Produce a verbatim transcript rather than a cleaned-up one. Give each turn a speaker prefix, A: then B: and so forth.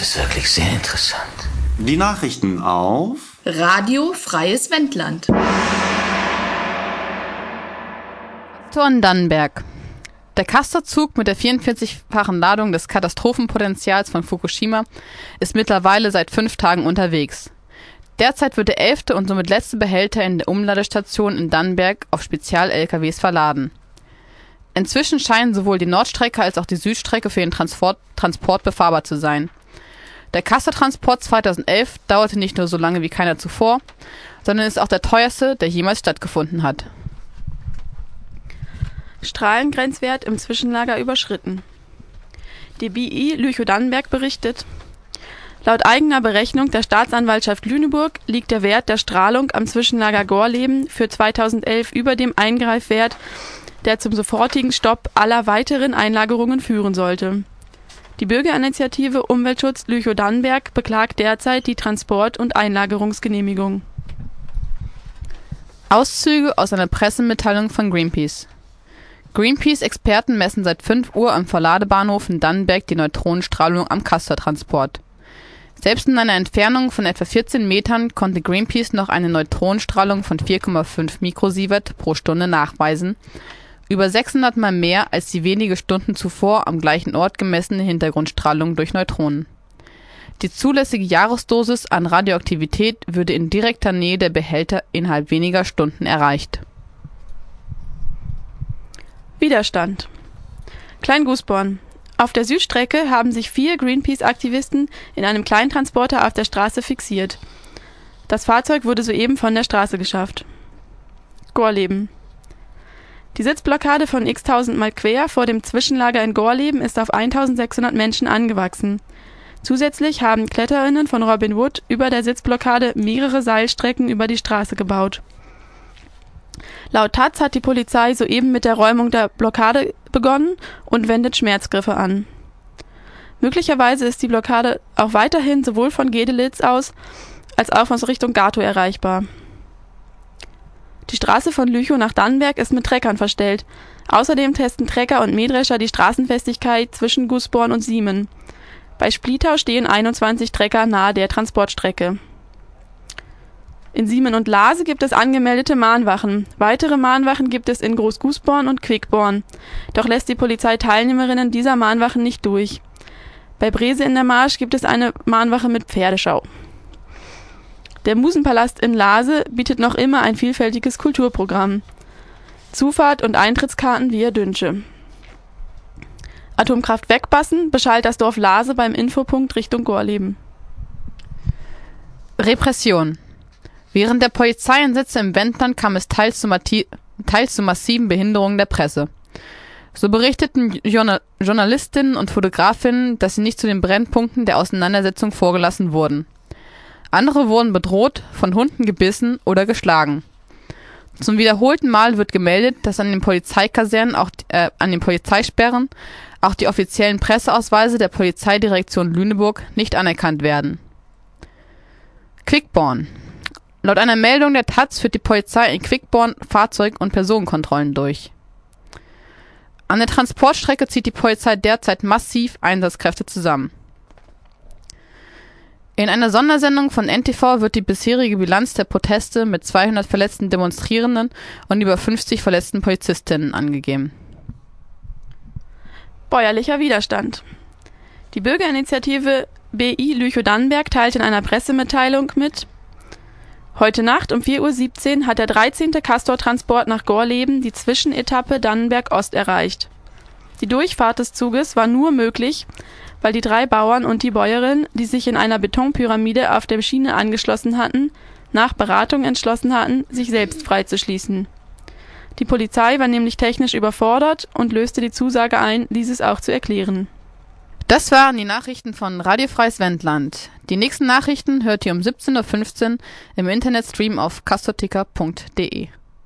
A: ist wirklich sehr interessant.
B: Die Nachrichten auf
C: Radio Freies Wendland.
D: Castor in Dannenberg. Der Castor-Zug mit der vierundvierzigfachen Ladung des Katastrophenpotenzials von Fukushima ist mittlerweile seit fünf Tagen unterwegs. Derzeit wird der elfte und somit letzte Behälter in der Umladestation in Dannenberg auf Spezial-L K Ws verladen. Inzwischen scheinen sowohl die Nordstrecke als auch die Südstrecke für den Transport, Transport befahrbar zu sein. Der Castor-Transport zweitausendelf dauerte nicht nur so lange wie keiner zuvor, sondern ist auch der teuerste, der jemals stattgefunden hat.
E: Strahlengrenzwert im Zwischenlager überschritten. Die B I Lüchow-Dannenberg berichtet: Laut eigener Berechnung der Staatsanwaltschaft Lüneburg liegt der Wert der Strahlung am Zwischenlager Gorleben für zweitausendelf über dem Eingreifwert, der zum sofortigen Stopp aller weiteren Einlagerungen führen sollte. Die Bürgerinitiative Umweltschutz Lüchow-Dannenberg beklagt derzeit die Transport- und Einlagerungsgenehmigung.
D: Auszüge aus einer Pressemitteilung von Greenpeace. Greenpeace-Experten messen seit fünf Uhr am Verladebahnhof in Dannenberg die Neutronenstrahlung am Castor-Transport. Selbst in einer Entfernung von etwa vierzehn Metern konnte Greenpeace noch eine Neutronenstrahlung von vier Komma fünf Mikrosievert pro Stunde nachweisen, über sechshundert Mal mehr als die wenige Stunden zuvor am gleichen Ort gemessene Hintergrundstrahlung durch Neutronen. Die zulässige Jahresdosis an Radioaktivität würde in direkter Nähe der Behälter innerhalb weniger Stunden erreicht.
E: Widerstand. Klein-Gußborn. Auf der Südstrecke haben sich vier Greenpeace-Aktivisten in einem Kleintransporter auf der Straße fixiert. Das Fahrzeug wurde soeben von der Straße geschafft. Gorleben. Die Sitzblockade von x-tausend Mal quer vor dem Zwischenlager in Gorleben ist auf eintausendsechshundert Menschen angewachsen. Zusätzlich haben KletterInnen von Robin Wood über der Sitzblockade mehrere Seilstrecken über die Straße gebaut. Laut Taz hat die Polizei soeben mit der Räumung der Blockade begonnen und wendet Schmerzgriffe an. Möglicherweise ist die Blockade auch weiterhin sowohl von Gedelitz aus als auch von Richtung Gatow erreichbar. Die Straße von Lüchow nach Dannenberg ist mit Treckern verstellt. Außerdem testen Trecker und Mähdrescher die Straßenfestigkeit zwischen Gußborn und Siemen. Bei Splietau stehen einundzwanzig Trecker nahe der Transportstrecke. In Siemen und Lase gibt es angemeldete Mahnwachen. Weitere Mahnwachen gibt es in Groß-Gußborn und Quickborn. Doch lässt die Polizei Teilnehmerinnen dieser Mahnwachen nicht durch. Bei Brese in der Marsch gibt es eine Mahnwache mit Pferdeschau. Der Musenpalast in Lase bietet noch immer ein vielfältiges Kulturprogramm. Zufahrt und Eintrittskarten via Dünsche. Atomkraft wegbassen beschallt das Dorf Lase beim Infopunkt Richtung Gorleben.
D: Repression. Während der Polizeieinsätze im Wendland kam es teils zu, teils zu massiven Behinderungen der Presse. So berichteten Journal Journalistinnen und Fotografinnen, dass sie nicht zu den Brennpunkten der Auseinandersetzung vorgelassen wurden. Andere wurden bedroht, von Hunden gebissen oder geschlagen. Zum wiederholten Mal wird gemeldet, dass an den Polizeikasernen, auch äh, an den Polizeisperren, auch die offiziellen Presseausweise der Polizeidirektion Lüneburg nicht anerkannt werden. Quickborn. Laut einer Meldung der Taz führt die Polizei in Quickborn Fahrzeug- und Personenkontrollen durch. An der Transportstrecke zieht die Polizei derzeit massiv Einsatzkräfte zusammen. In einer Sondersendung von N T V wird die bisherige Bilanz der Proteste mit zweihundert verletzten Demonstrierenden und über fünfzig verletzten Polizistinnen angegeben.
E: Bäuerlicher Widerstand. Die Bürgerinitiative B I Lüchow-Dannenberg teilt in einer Pressemitteilung mit: Heute Nacht um vier Uhr siebzehn hat der dreizehnte Castor-Transport nach Gorleben die Zwischenetappe Dannenberg-Ost erreicht. Die Durchfahrt des Zuges war nur möglich, weil die drei Bauern und die Bäuerin, die sich in einer Betonpyramide auf der Schiene angeschlossen hatten, nach Beratung entschlossen hatten, sich selbst freizuschließen. Die Polizei war nämlich technisch überfordert und löste die Zusage ein, dieses auch zu erklären.
D: Das waren die Nachrichten von Radio Freies Wendland. Die nächsten Nachrichten hört ihr um siebzehn Uhr fünfzehn im Internetstream auf castorticker punkt de.